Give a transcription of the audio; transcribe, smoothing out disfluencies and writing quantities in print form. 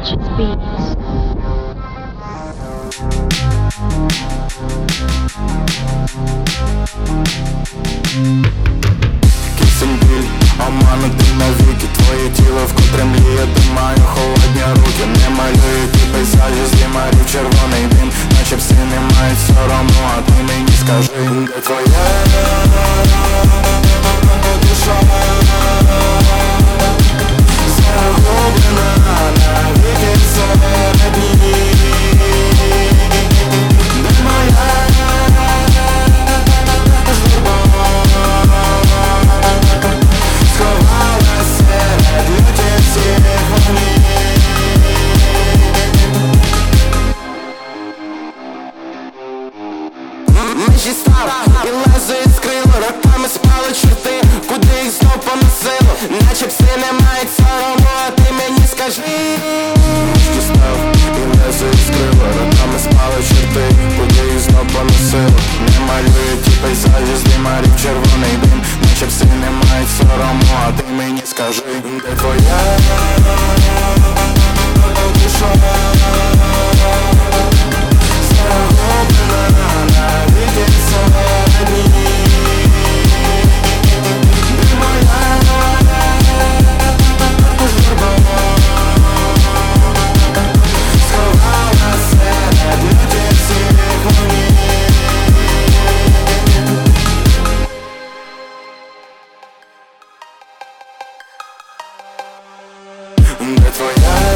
Purchase beats. Кисень біль, оманутий навіки. Твоє тіло вкотре мліє, тримаю холодні руки. Не малюю ті пейзажі з лімарів, червоний дим. Наче пси не мають сорому, а ти мені скажи, де твоя душа загублена навіки серед них. Де моя межі став і лезо іскрило, роками спали чорти, куди їх знов поносило, наче пси не мають сорому, а ти мені скажи. Межі став і лезо іскрило, роками спали чорти, куди їх знов поносило. Не малюю ті пейзажі з лімарів, червоний дим. Наче пси не мають сорому, а ти мені скажи, де твоя душа загублена навіки серед них. Де моя журба сховала серед людей всіх монет. Де твоя